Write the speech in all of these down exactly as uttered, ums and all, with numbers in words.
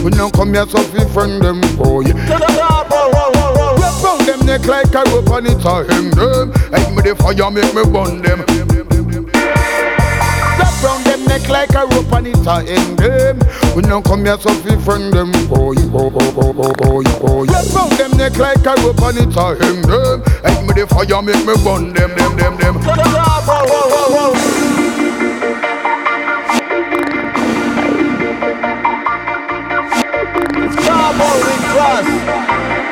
We no come here so fi friend them boy. Wrap round them neck like a rope and it a hang them. Hey me the fire make me burn them. Wrap round them neck like a rope and it a hang them. We no come here so fi friend them boy. Wrap round them neck like a rope and it a hang them. Hey me the fire make me burn them, them, them, them. Starboy Cross.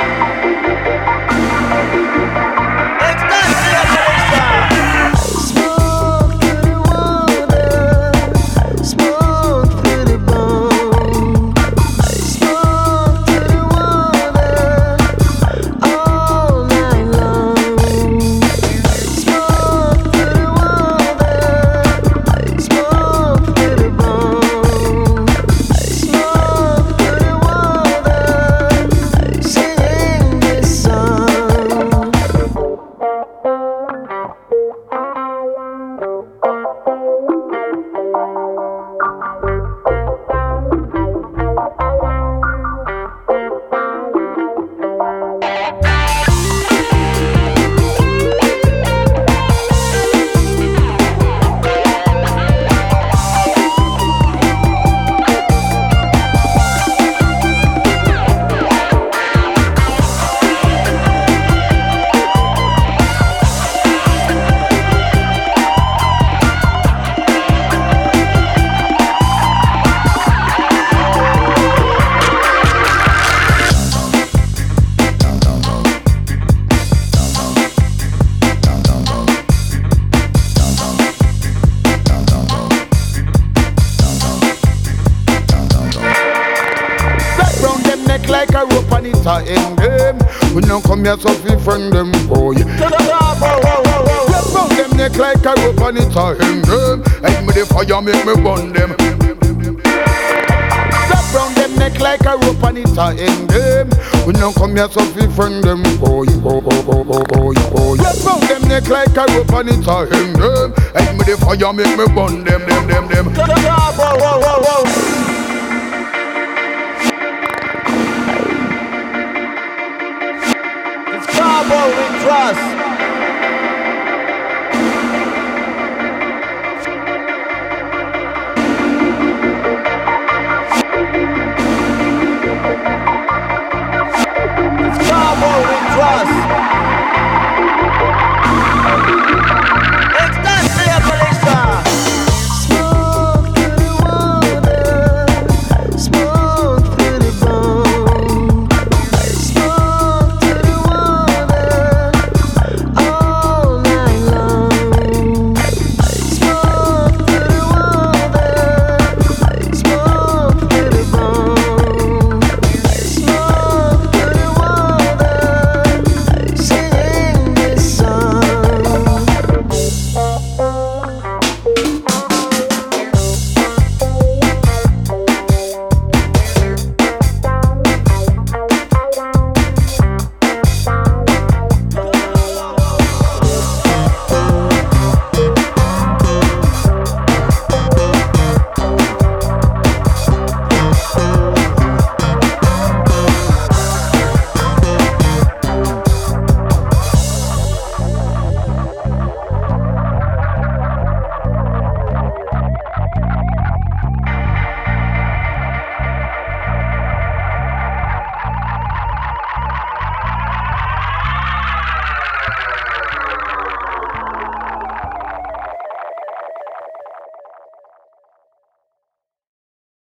Like a rope and it a hang them. We no come here so fi friend them boy. Wrap round them neck like a rope and it a hang them. Hey me the fire make me burn them. Wrap round them neck like a rope and it a hang them. We no come here so fi friend them boy. Wrap round them neck like a rope and it a hang them. Hey me the fire make me burn them, them, them, them. Starboy Cross.